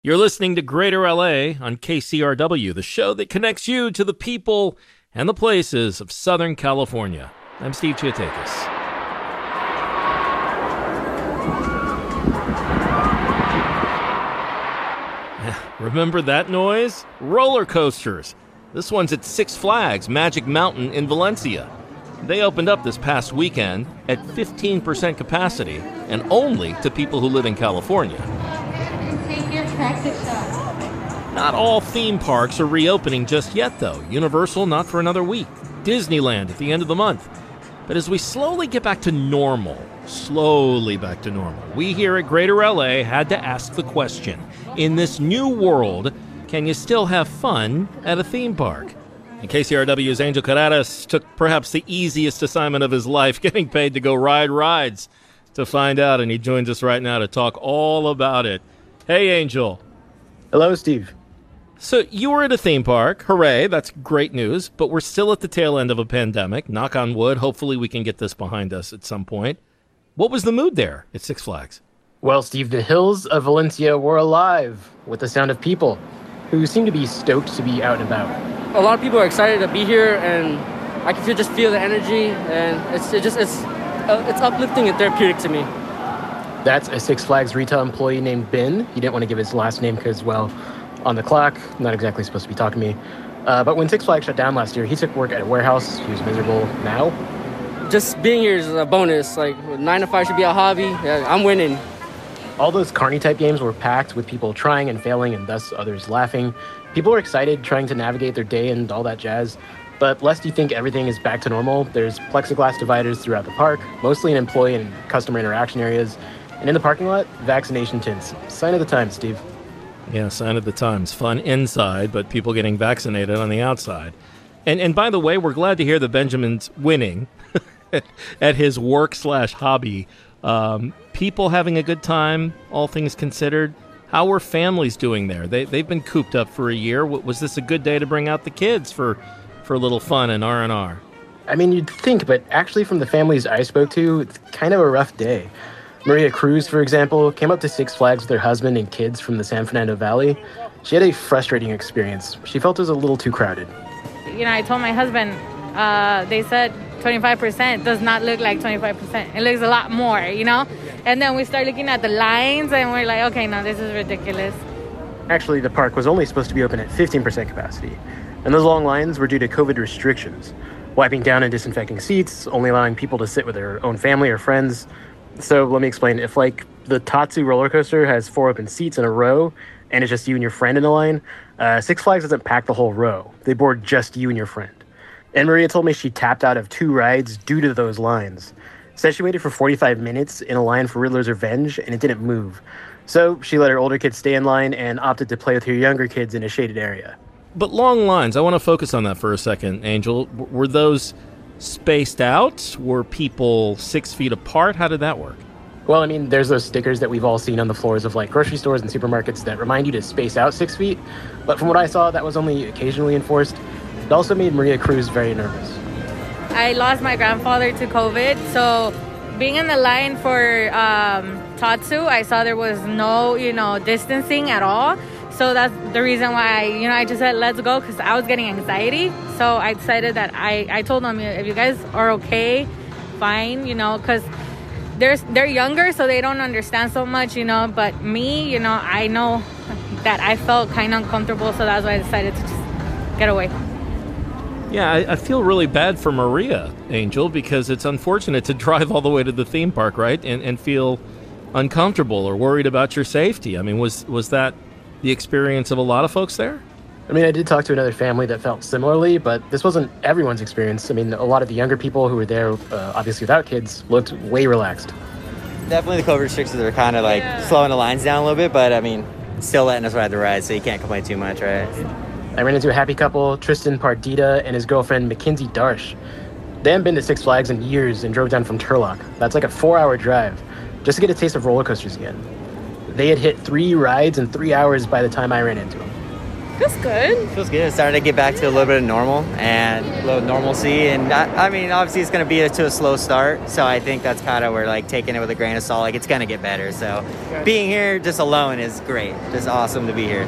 You're listening to Greater LA on KCRW, the show that connects you to the people and the places of Southern California. I'm Steve Chiatakis. Remember that noise? Roller coasters. This one's at Six Flags Magic Mountain in Valencia. They opened up this past weekend at 15% capacity and only to people who live in California. Take your practice shot. Not all theme parks are reopening just yet, though. Universal, not for another week. Disneyland at the end of the month. But as we slowly get back to normal, we here at Greater LA had to ask the question, in this new world, can you still have fun at a theme park? And KCRW's Angel Carreras took perhaps the easiest assignment of his life, getting paid to go ride rides to find out, and he joins us right now to talk all about it. Hey, Angel. Hello, Steve. So you were at a theme park. Hooray, that's great news. But we're still at the tail end of a pandemic. Knock on wood. Hopefully we can get this behind us at some point. What was the mood there at Six Flags? Well, Steve, the hills of Valencia were alive with the sound of people who seem to be stoked to be out and about. A lot of people are excited to be here, and I can just feel the energy, and it's uplifting and therapeutic to me. That's a Six Flags retail employee named Ben. He didn't want to give his last name because, well, on the clock, not exactly supposed to be talking to me. But when Six Flags shut down last year, he took work at a warehouse. He was miserable. Now, just being here is a bonus. Like, 9 to 5 should be a hobby. Yeah, I'm winning. all those Carney-type games were packed with people trying and failing and thus others laughing. People were excited, trying to navigate their day and all that jazz. But lest you think everything is back to normal, there's plexiglass dividers throughout the park, mostly in employee and customer interaction areas. And in the parking lot, vaccination tents. Sign of the times, Steve. Yeah, sign of the times. Fun inside, but people getting vaccinated on the outside. And by the way, we're glad to hear that Benjamin's winning at his work/hobby. People having a good time, all things considered. How were families doing there? They've been cooped up for a year. Was this a good day to bring out the kids for a little fun and R&R? I mean, you'd think, but actually from the families I spoke to, it's kind of a rough day. Maria Cruz, for example, came up to Six Flags with her husband and kids from the San Fernando Valley. She had a frustrating experience. She felt it was a little too crowded. You know, I told my husband, they said 25% does not look like 25%. It looks a lot more, you know? And then we start looking at the lines and we're like, okay, no, this is ridiculous. Actually, the park was only supposed to be open at 15% capacity. And those long lines were due to COVID restrictions. Wiping down and disinfecting seats, only allowing people to sit with their own family or friends. So let me explain. If, like, the Tatsu roller coaster has 4 open seats in a row, and it's just you and your friend in the line, Six Flags doesn't pack the whole row. They board just you and your friend. And Maria told me she tapped out of 2 rides due to those lines. Said she waited for 45 minutes in a line for Riddler's Revenge, and it didn't move. So she let her older kids stay in line and opted to play with her younger kids in a shaded area. But long lines, I want to focus on that for a second, Angel. Were those spaced out? Were people 6 feet apart? How did that work? Well, I mean, there's those stickers that we've all seen on the floors of, like, grocery stores and supermarkets that remind you to space out 6 feet. But from what I saw, that was only occasionally enforced. It also made Maria Cruz very nervous. I lost my grandfather to COVID, so being in the line for Tatsu, I saw there was no, distancing at all. So that's the reason why, I just said, let's go, because I was getting anxiety. So I decided that I told them, if you guys are okay, fine, because they're younger, so they don't understand so much, But me, I know that I felt kind of uncomfortable, so that's why I decided to just get away. Yeah, I feel really bad for Maria, Angel, because it's unfortunate to drive all the way to the theme park, right, and feel uncomfortable or worried about your safety. I mean, was that the experience of a lot of folks there? I mean, I did talk to another family that felt similarly, but this wasn't everyone's experience. I mean, a lot of the younger people who were there, obviously without kids, looked way relaxed. Definitely the COVID restrictions are kind of slowing the lines down a little bit, but I mean, still letting us ride the ride, so you can't complain too much, right? I ran into a happy couple, Tristan Pardita and his girlfriend, Mackenzie Darsh. They hadn't been to Six Flags in years and drove down from Turlock. That's like a 4-hour drive, just to get a taste of roller coasters again. They had hit 3 rides in 3 hours by the time I ran into them. Feels good. Feels good. It's starting to get back to a little bit of normal and a little normalcy. And I mean, obviously it's going to be to a slow start. So I think that's kind of where like taking it with a grain of salt, like it's going to get better. So being here just alone is great. Just awesome to be here.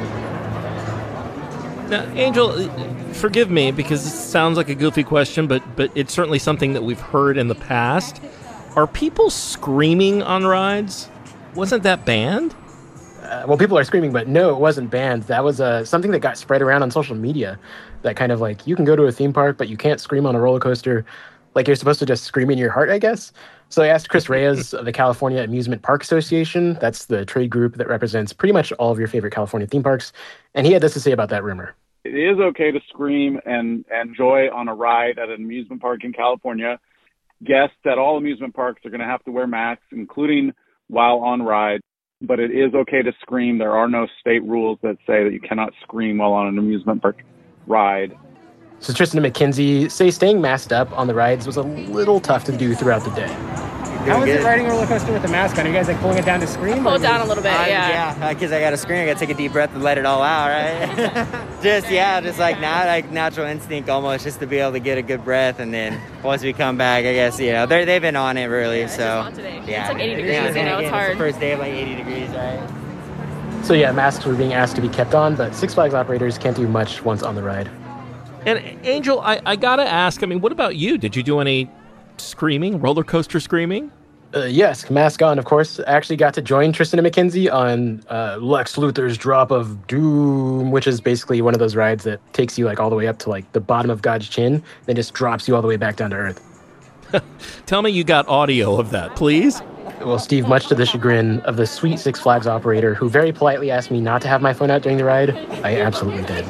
Now, Angel, forgive me because it sounds like a goofy question, but it's certainly something that we've heard in the past. Are people screaming on rides? Wasn't that banned? Well, people are screaming, but no, it wasn't banned. That was something that got spread around on social media. That kind of like, you can go to a theme park, but you can't scream on a roller coaster. Like you're supposed to just scream in your heart, I guess. So I asked Chris Reyes of the California Amusement Park Association. That's the trade group that represents pretty much all of your favorite California theme parks. And he had this to say about that rumor. It is okay to scream and enjoy on a ride at an amusement park in California. Guests at all amusement parks are going to have to wear masks, including while on ride. But it is okay to scream. There are no state rules that say that you cannot scream while on an amusement park ride. So Tristan and McKenzie say staying masked up on the rides was a little tough to do throughout the day. How is it riding a roller coaster with the mask on? Are you guys like pulling it down to scream? Pull it down a little bit, Yeah, because I got to scream. I got to take a deep breath and let it all out, right? just like natural instinct almost, just to be able to get a good breath. And then once we come back, I guess, they've been on it really. Yeah, so on today. It's like 80 degrees, it's hard. It's the first day of like 80 degrees, right? So yeah, masks were being asked to be kept on, but Six Flags operators can't do much once on the ride. And Angel, I gotta ask, I mean, what about you? Did you do any screaming, roller coaster screaming? Yes, mask on, of course. I actually got to join Tristan and McKenzie on Lex Luthor's Drop of Doom, which is basically one of those rides that takes you like all the way up to like the bottom of God's chin, then just drops you all the way back down to earth. Tell me you got audio of that, please. Well, Steve, much to the chagrin of the sweet Six Flags operator who very politely asked me not to have my phone out during the ride, I absolutely did.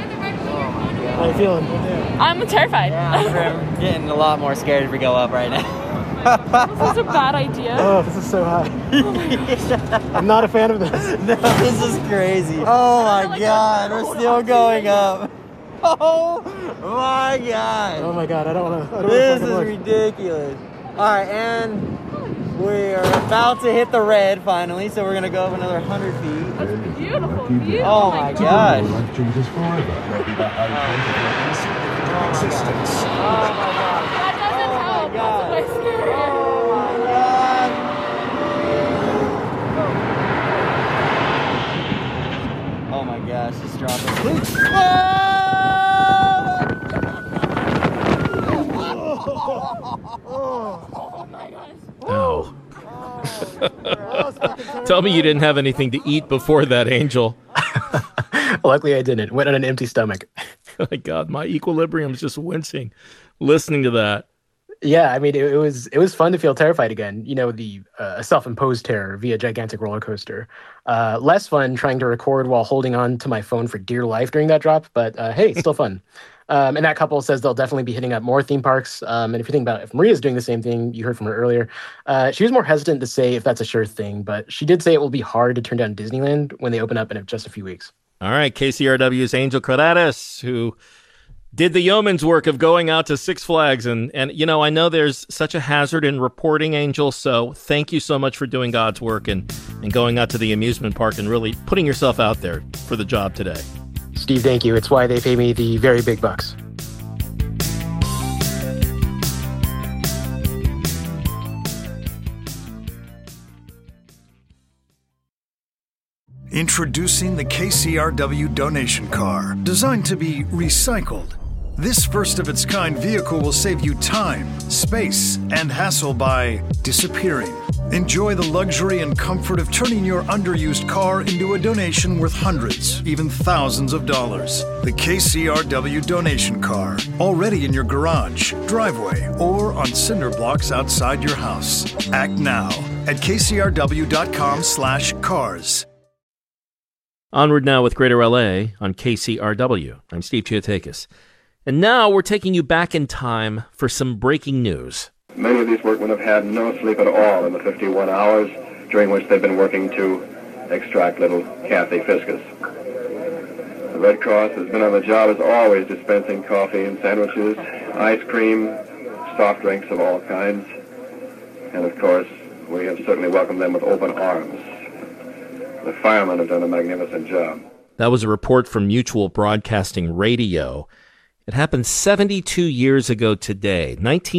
How are you feeling? I'm terrified. I'm getting a lot more scared if we go up right now. This is a bad idea. Oh, this is so high. I'm not a fan of this. No, this is crazy. Oh my God, we're still going up. Oh my God. Oh my God, I don't want to. This is ridiculous. All right, and we're about to hit the red finally, so we're gonna go up another 100 feet. That's beautiful view. Oh my gosh. Oh my God. That doesn't help. God. That's my scary. Oh my God. Oh my gosh, just drop it. Please. Oh my gosh. Oh. Tell me you didn't have anything to eat before that, Angel. Luckily, I didn't. Went on an empty stomach. My God, my equilibrium's just wincing listening to that. Yeah, I mean, it was fun to feel terrified again. The self-imposed terror via gigantic roller coaster. Less fun trying to record while holding on to my phone for dear life during that drop, but hey, still fun. And that couple says they'll definitely be hitting up more theme parks. And if you think about if Maria's doing the same thing, you heard from her earlier, she was more hesitant to say if that's a sure thing, but she did say it will be hard to turn down Disneyland when they open up in just a few weeks. All right, KCRW's Angel Corrales, who did the yeoman's work of going out to Six Flags. And I know there's such a hazard in reporting, Angel, so thank you so much for doing God's work and going out to the amusement park and really putting yourself out there for the job today. Steve, thank you. It's why they pay me the very big bucks. Introducing the KCRW donation car, designed to be recycled. This first-of-its-kind vehicle will save you time, space, and hassle by disappearing. Enjoy the luxury and comfort of turning your underused car into a donation worth hundreds, even thousands of dollars. The KCRW donation car, already in your garage, driveway, or on cinder blocks outside your house. Act now at kcrw.com/cars. Onward now with Greater LA on KCRW. I'm Steve Chiotakis. And now we're taking you back in time for some breaking news. Many of these workmen have had no sleep at all in the 51 hours during which they've been working to extract little Kathy Fiscus. The Red Cross has been on the job as always, dispensing coffee and sandwiches, ice cream, soft drinks of all kinds. And of course, we have certainly welcomed them with open arms. The firemen have done a magnificent job. That was a report from Mutual Broadcasting Radio. It happened 72 years ago today,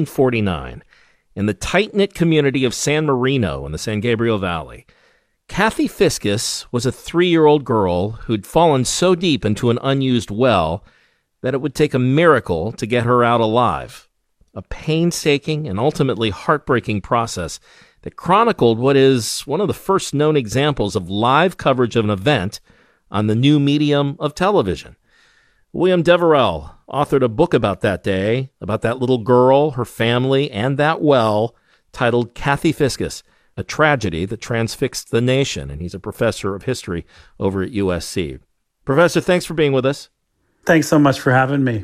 1949, in the tight-knit community of San Marino in the San Gabriel Valley. Kathy Fiscus was a 3-year-old girl who'd fallen so deep into an unused well that it would take a miracle to get her out alive. A painstaking and ultimately heartbreaking process that chronicled what is one of the first known examples of live coverage of an event on the new medium of television. William Deverell authored a book about that day, about that little girl, her family, and that well, titled Kathy Fiscus, A Tragedy That Transfixed the Nation, and he's a professor of history over at USC. Professor, thanks for being with us. Thanks so much for having me.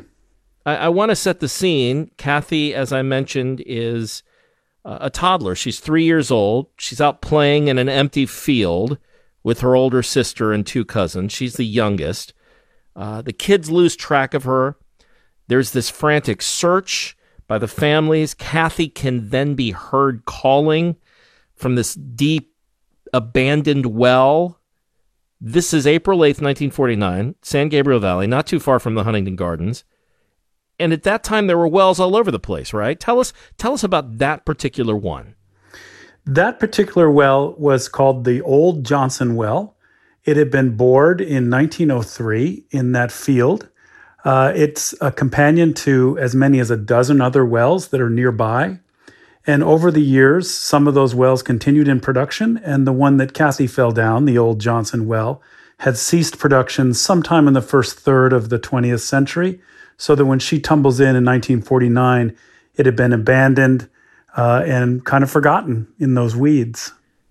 I want to set the scene. Kathy, as I mentioned, is a toddler. She's 3 years old. She's out playing in an empty field with her older sister and 2 cousins. She's the youngest. The kids lose track of her. There's this frantic search by the families. Kathy can then be heard calling from this deep, abandoned well. This is April 8th, 1949, San Gabriel Valley, not too far from the Huntington Gardens. And at that time, there were wells all over the place, right? Tell us about that particular one. That particular well was called the Old Johnson Well. It had been bored in 1903 in that field. It's a companion to as many as a dozen other wells that are nearby. And over the years, some of those wells continued in production, and the one that Kathy fell down, the Old Johnson Well, had ceased production sometime in the first third of the 20th century, so that when she tumbles in 1949, it had been abandoned and kind of forgotten in those weeds.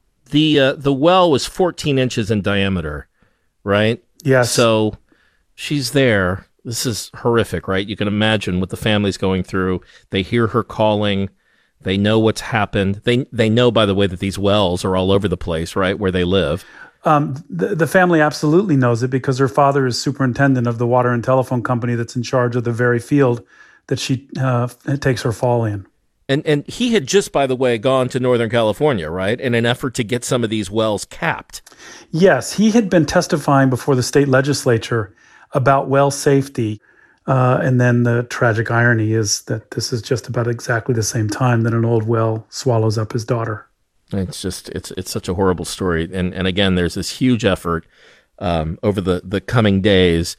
The well was 14 inches in diameter, right? Yes. So she's there. This is horrific, right? You can imagine what the family's going through. They hear her calling. They know what's happened. They know, by the way, that these wells are all over the place, right, where they live. The family absolutely knows it because her father is superintendent of the water and telephone company that's in charge of the very field that she takes her fall in. And he had just, by the way, gone to Northern California, right, in an effort to get some of these wells capped. Yes, he had been testifying before the state legislature about well safety. And then the tragic irony is that this is just about exactly the same time that an old well swallows up his daughter. It's such a horrible story. And again, there's this huge effort over the coming days.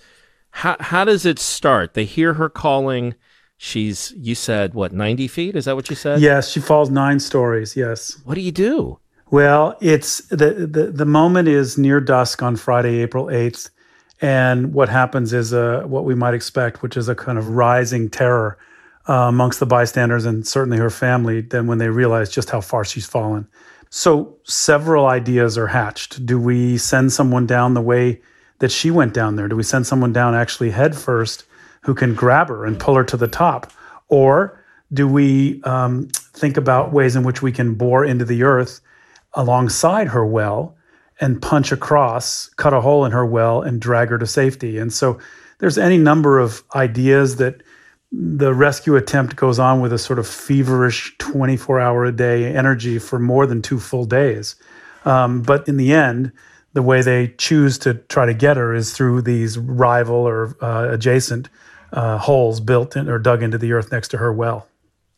How does it start? They hear her calling. She's, you said, 90 feet? Is that what you said? Yes, she falls 9 stories, yes. What do you do? Well, it's the moment is near dusk on Friday, April 8th. And what happens is what we might expect, which is a kind of rising terror amongst the bystanders and certainly her family, then when they realize just how far she's fallen. So several ideas are hatched. Do we send someone down the way that she went down there? Do we send someone down actually head first who can grab her and pull her to the top? Or do we think about ways in which we can bore into the earth alongside her well and punch across, cut a hole in her well, and drag her to safety? And so there's any number of ideas that the rescue attempt goes on with a sort of feverish 24-hour-a-day energy for more than 2 full days. But in the end, the way they choose to try to get her is through these rival or adjacent holes built in or dug into the earth next to her well.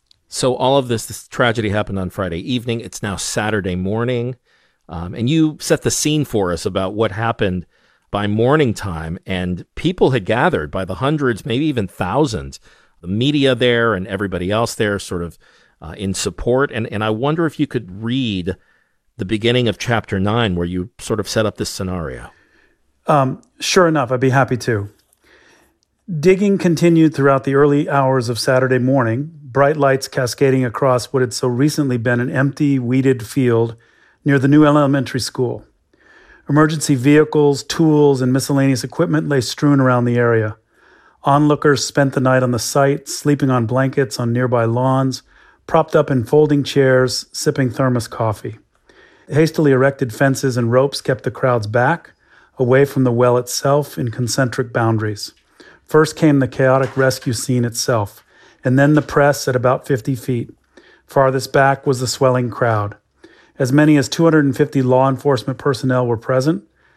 So all of this tragedy happened on Friday evening. It's now Saturday morning. And you set the scene for us about what happened by morning time, and people had gathered by the hundreds, maybe even thousands, the media there and everybody else there sort of in support. And I wonder if you could read the beginning of chapter 9 where you sort of set up this scenario. Sure enough, I'd be happy to. Digging continued throughout the early hours of Saturday morning, bright lights cascading across what had so recently been an empty, weeded field near the new elementary school. Emergency vehicles, tools, and miscellaneous equipment lay strewn around the area. Onlookers spent the night on the site, sleeping on blankets on nearby lawns, propped up in folding chairs, sipping thermos coffee. Hastily erected fences and ropes kept the crowds back, away from the well itself in concentric boundaries. First came the chaotic rescue scene itself, and then the press at about 50 feet. Farthest back was the swelling crowd. As many as 250 law enforcement personnel were present,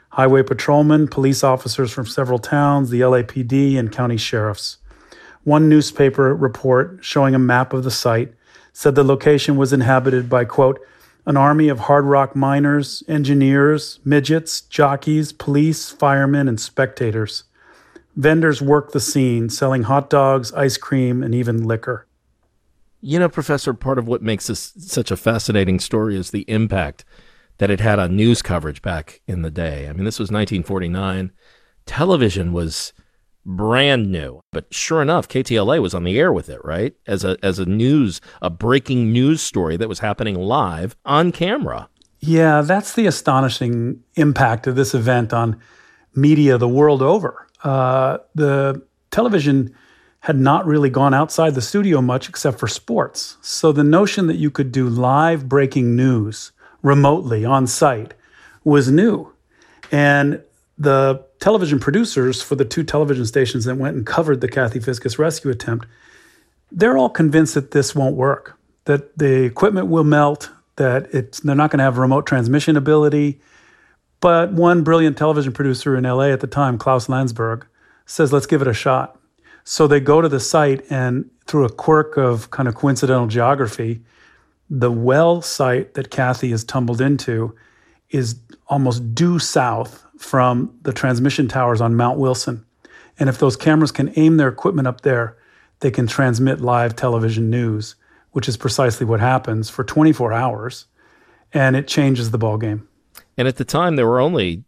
highway patrolmen, police officers from several towns, the LAPD, and county sheriffs. One newspaper report showing a map of the site said the location was inhabited by, quote, an army of hard rock miners, engineers, midgets, jockeys, police, firemen, and spectators. Vendors worked the scene, selling hot dogs, ice cream, and even liquor. You know, Professor, part of what makes this such a fascinating story is the impact that it had on news coverage back in the day. I mean, this was 1949. Television was brand new, but sure enough, KTLA was on the air with it, right? As a breaking news story that was happening live on camera. Yeah, that's the astonishing impact of this event on media the world over. The television had not really gone outside the studio much except for sports. So the notion that you could do live breaking news remotely on site was new. And the television producers for the two television stations that went and covered the Kathy Fiscus rescue attempt, they're all convinced that this won't work, that the equipment will melt, that they're not going to have remote transmission ability. But one brilliant television producer in LA at the time, Klaus Landsberg, says, let's give it a shot. So they go to the site, and through a quirk of kind of coincidental geography, the well site that Kathy is tumbled into is almost due south from the transmission towers on Mount Wilson. And if those cameras can aim their equipment up there, they can transmit live television news, which is precisely what happens for 24 hours. And it changes the ballgame. And at the time, there were only,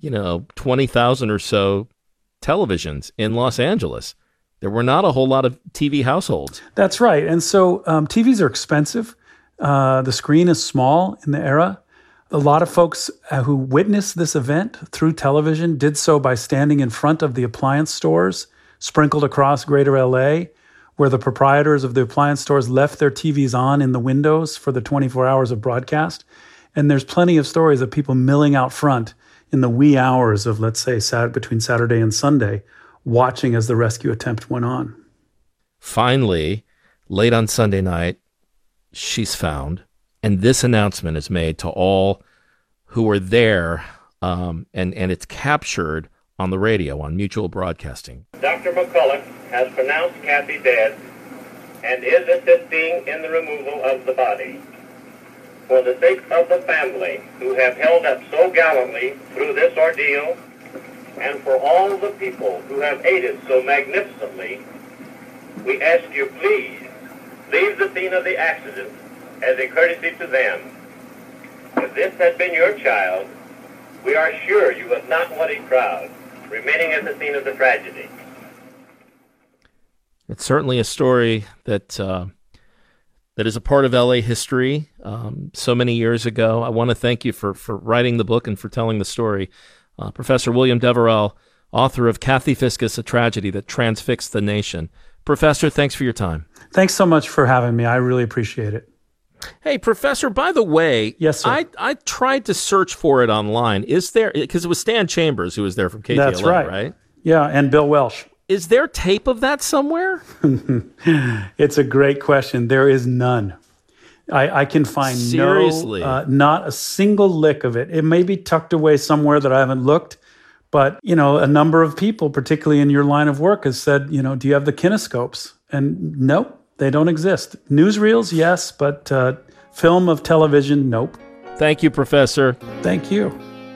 20,000 or so televisions in Los Angeles. There were not a whole lot of TV households. That's right. And so TVs are expensive. The screen is small in the era. A lot of folks who witnessed this event through television did so by standing in front of the appliance stores sprinkled across greater LA, where the proprietors of the appliance stores left their TVs on in the windows for the 24 hours of broadcast. And there's plenty of stories of people milling out front in the wee hours of, let's say, between Saturday and Sunday, watching as the rescue attempt went on. Finally, late on Sunday night, she's found. And this announcement is made to all who were there, and it's captured on the radio, on Mutual Broadcasting. Dr. McCulloch has pronounced Kathy dead and is assisting in the removal of the body. For the sake of the family who have held up so gallantly through this ordeal, and for all the people who have aided so magnificently, we ask you please leave the scene of the accident as a courtesy to them. If this had been your child, we are sure you would not want a crowd remaining at the scene of the tragedy. It's certainly a story that is a part of LA history so many years ago. I want to thank you for writing the book and for telling the story. Professor William Deverell, author of Kathy Fiscus, A Tragedy That Transfixed the Nation. Professor, thanks for your time. Thanks so much for having me. I really appreciate it. Hey, Professor, by the way, yes, sir. I tried to search for it online. Is there, because it was Stan Chambers who was there from KTLA, That's right? Yeah, and Bill Welsh. Is there tape of that somewhere? It's a great question. There is none. I can find Seriously? Not a single lick of it. It may be tucked away somewhere that I haven't looked, but, a number of people, particularly in your line of work, has said, do you have the kinescopes? And nope. They don't exist. Newsreels, yes, but film of television, nope. Thank you, Professor. Thank you.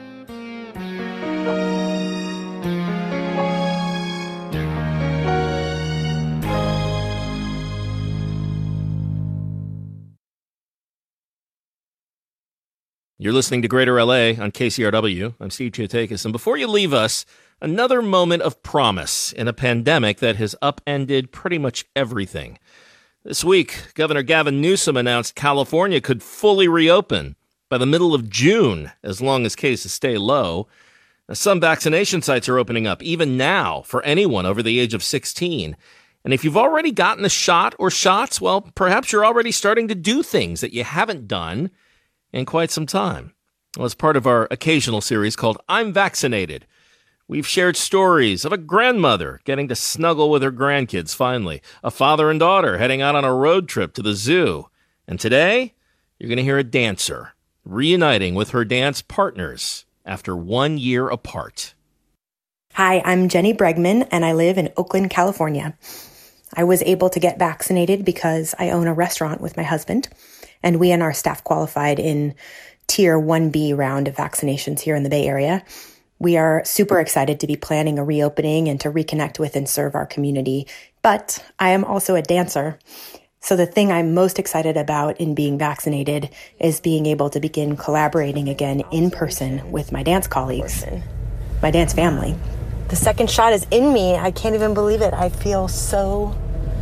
You're listening to Greater LA on KCRW. I'm Steve Chiotakis. And before you leave us, another moment of promise in a pandemic that has upended pretty much everything. This week, Governor Gavin Newsom announced California could fully reopen by the middle of June, as long as cases stay low. Now, some vaccination sites are opening up, even now, for anyone over the age of 16. And if you've already gotten a shot or shots, well, perhaps you're already starting to do things that you haven't done in quite some time. Well, as part of our occasional series called I'm Vaccinated, we've shared stories of a grandmother getting to snuggle with her grandkids finally, a father and daughter heading out on a road trip to the zoo. And today, you're going to hear a dancer reuniting with her dance partners after 1 year apart. Hi, I'm Jenny Bregman, and I live in Oakland, California. I was able to get vaccinated because I own a restaurant with my husband, and we and our staff qualified in Tier 1B round of vaccinations here in the Bay Area. We are super excited to be planning a reopening and to reconnect with and serve our community, but I am also a dancer. So the thing I'm most excited about in being vaccinated is being able to begin collaborating again in person with my dance colleagues, my dance family. The second shot is in me. I can't even believe it. I feel so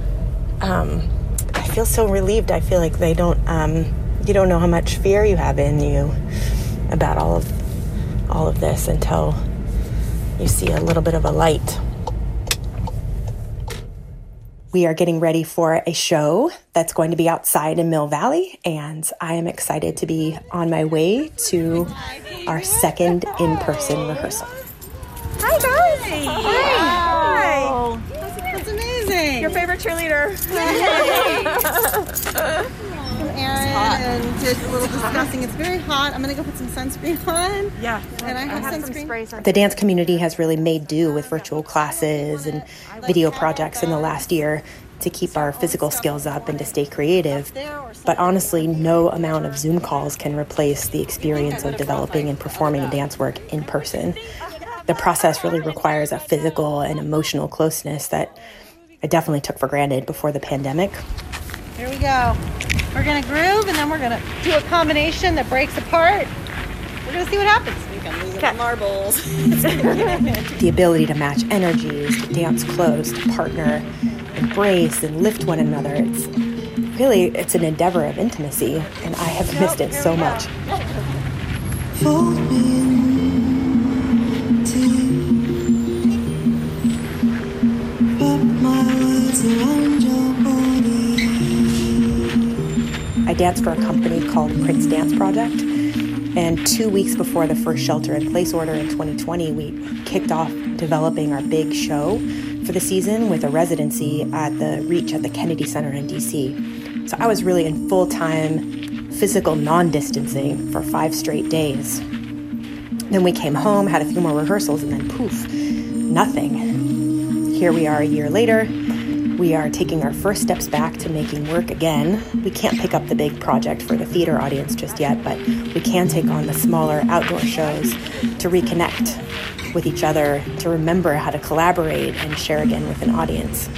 relieved. I feel like they don't, you don't know how much fear you have in you about all of this until you see a little bit of a light. We are getting ready for a show that's going to be outside in Mill Valley, and I am excited to be on my way to our second in-person rehearsrsal. Hi, guys. Hi. Wow. That's amazing. Your favorite cheerleader. I'm Erin, and did a little discussing. It's very hot. I'm going to go put some sunscreen on. Yeah. And I have sunscreen. The dance community has really made do with virtual classes and video projects in the last year to keep our physical skills up and to stay creative. But honestly, no amount of Zoom calls can replace the experience of developing and performing dance work in person. The process really requires a physical and emotional closeness that I definitely took for granted before the pandemic. Here we go. We're going to groove, and then we're going to do a combination that breaks apart. We're going to see what happens. We can lose the marbles. The ability to match energies, to dance close, to partner, embrace, and lift one another. It's an endeavor of intimacy, and I have missed it so much. Fold me I danced for a company called Prince Dance Project, and 2 weeks before the first shelter-in-place order in 2020, we kicked off developing our big show for the season with a residency at the Reach at the Kennedy Center in D.C. So I was really in full-time physical non-distancing for 5 straight days. Then we came home, had a few more rehearsals, and then poof, nothing. Here we are a year later. We are taking our first steps back to making work again. We can't pick up the big project for the theater audience just yet, but we can take on the smaller outdoor shows to reconnect with each other, to remember how to collaborate and share again with an audience.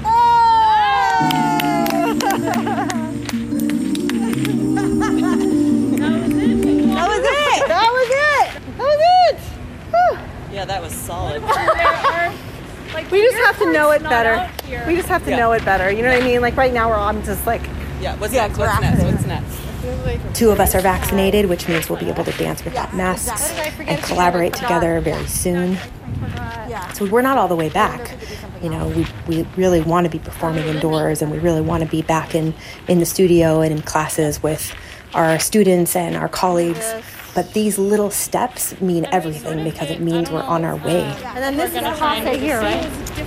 Yeah, that was solid. We just have to know it better. We just have to know it better. You know what I mean? Like right now, I'm just like, what's next? What's next? 2 of us are vaccinated, which means we'll be able to dance without masks and collaborate together very soon. So we're not all the way back. You know, we really want to be performing indoors, and we really want to be back in the studio and in classes with our students and our colleagues. But these little steps mean everything because it means we're on our way. and then this is a Hasse here, right?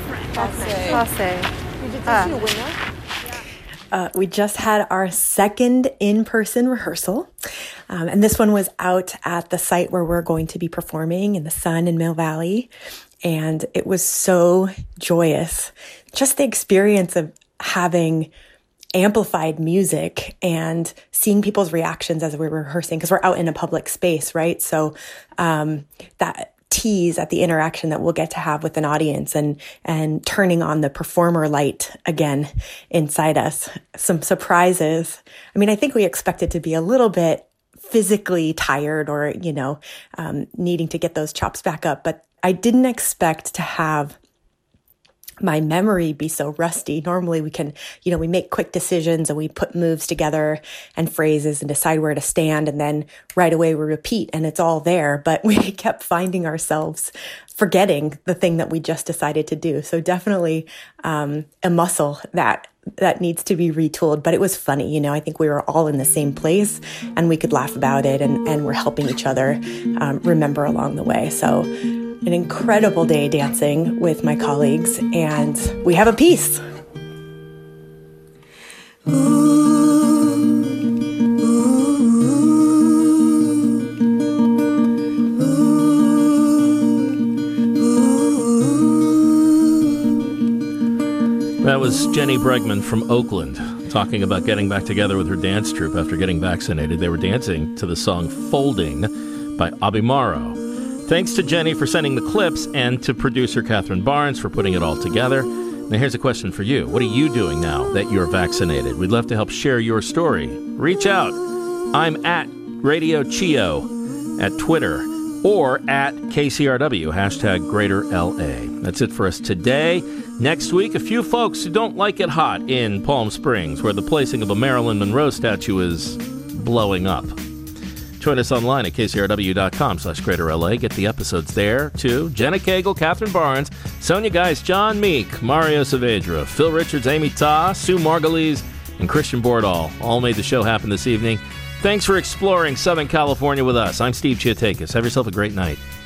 Hasse. We just had our second in-person rehearsal. And this one was out at the site where we're going to be performing in the sun in Mill Valley. And it was so joyous. Just the experience of having amplified music and seeing people's reactions as we were rehearsing, because we're out in a public space, right? So that tease at the interaction that we'll get to have with an audience and turning on the performer light again inside us, some surprises. I mean, I think we expected to be a little bit physically tired or, needing to get those chops back up, but I didn't expect to have my memory be so rusty. Normally we can, we make quick decisions and we put moves together and phrases and decide where to stand. And then right away we repeat and it's all there. But we kept finding ourselves forgetting the thing that we just decided to do. So definitely a muscle that needs to be retooled. But it was funny. I think we were all in the same place and we could laugh about it and we're helping each other remember along the way. So an incredible day dancing with my colleagues, and we have a piece. Ooh, ooh, ooh. That was Jenny Bregman from Oakland talking about getting back together with her dance troupe after getting vaccinated. They were dancing to the song Folding by Abimaro. Thanks to Jenny for sending the clips and to producer Catherine Barnes for putting it all together. Now here's a question for you. What are you doing now that you're vaccinated? We'd love to help share your story. Reach out. I'm at Radio Chio at Twitter or at KCRW, hashtag Greater LA. That's it for us today. Next week, a few folks who don't like it hot in Palm Springs, where the placing of a Marilyn Monroe statue is blowing up. Join us online at kcrw.com/greaterla. Get the episodes there, too. Jenna Cagle, Catherine Barnes, Sonia Geis, John Meek, Mario Saavedra, Phil Richards, Amy Ta, Sue Margulies, and Christian Bordahl all made the show happen this evening. Thanks for exploring Southern California with us. I'm Steve Chiotakis. Have yourself a great night.